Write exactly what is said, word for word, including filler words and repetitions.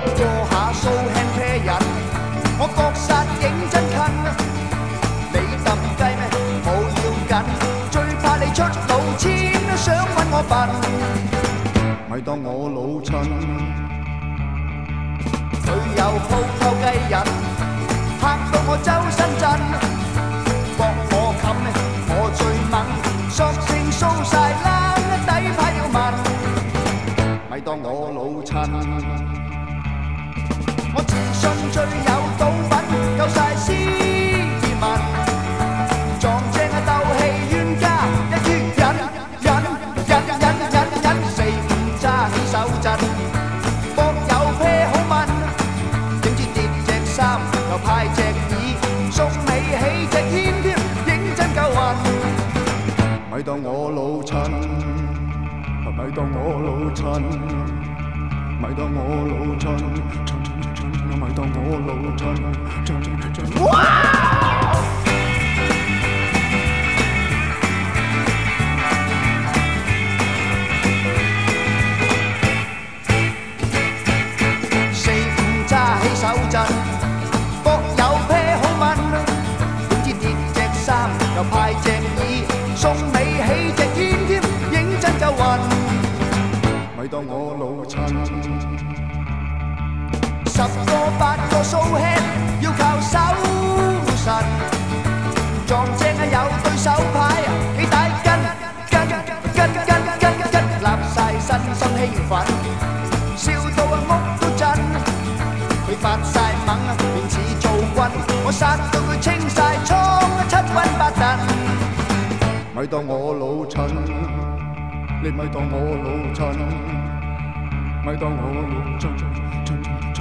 過下數輕啤人，我覺實認真近。你揼雞咩？冇要緊，最怕你出老千，想揾我笨，咪當我老襯。佢有鋪頭雞人，嚇到我周身震，搏我冚咩？我最猛，索性掃晒冷，底牌要問，咪當我老襯。我自信最有賭品，夠晒斯文，撞正啊鬥氣冤家，一於忍忍忍忍忍忍，四五揸起手震，搏有啤好問，點知跌隻衫又派隻耳，送尾起隻煙添，認真夠運，咪當我老襯，咪當我老襯，咪當我老襯。咪當我老襯，襯襯襯。哇！四五揸起手震，搏有啤好問，點知跌隻衫又派隻耳，送尾起隻煙添，認真夠運，咪當我老襯。十個八個蘇 head 要靠手神，撞正啊有對手牌，幾大筋筋筋筋筋筋，立晒身心興奮，笑到啊屋都震。佢發晒猛啊，面似做軍，我殺到佢清晒倉，七滾八燉，咪當我老襯，你咪當我老襯，咪當我老襯。